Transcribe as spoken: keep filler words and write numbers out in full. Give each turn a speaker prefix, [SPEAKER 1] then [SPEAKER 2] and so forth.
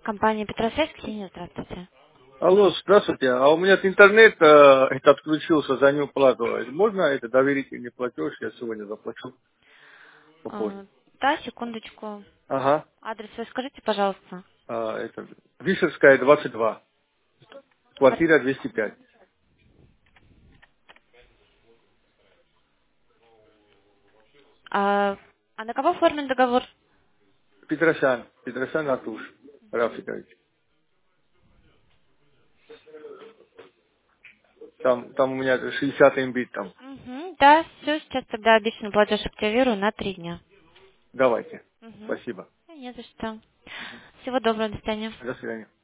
[SPEAKER 1] Компания Петросвязь, Ксения, здравствуйте.
[SPEAKER 2] Алло, здравствуйте. А у меня интернет э, это отключился за неуплату. Можно это доверительный платеж? Я сегодня заплачу попозже.
[SPEAKER 1] А, Да, секундочку.
[SPEAKER 2] Ага.
[SPEAKER 1] Адрес вы скажите, пожалуйста.
[SPEAKER 2] А, это Вишерская, двадцать два.
[SPEAKER 1] Хор-
[SPEAKER 2] Квартира двести пять.
[SPEAKER 1] А, а на кого оформлен договор?
[SPEAKER 2] Петросян. Петросян Артуш. Рафикович. Там, там у меня шестьдесят мбит там.
[SPEAKER 1] Угу, да, все, сейчас тогда обещанный платеж активирую на три дня.
[SPEAKER 2] Давайте.
[SPEAKER 1] Угу.
[SPEAKER 2] Спасибо.
[SPEAKER 1] Не за что. Всего доброго, до свидания.
[SPEAKER 2] До свидания.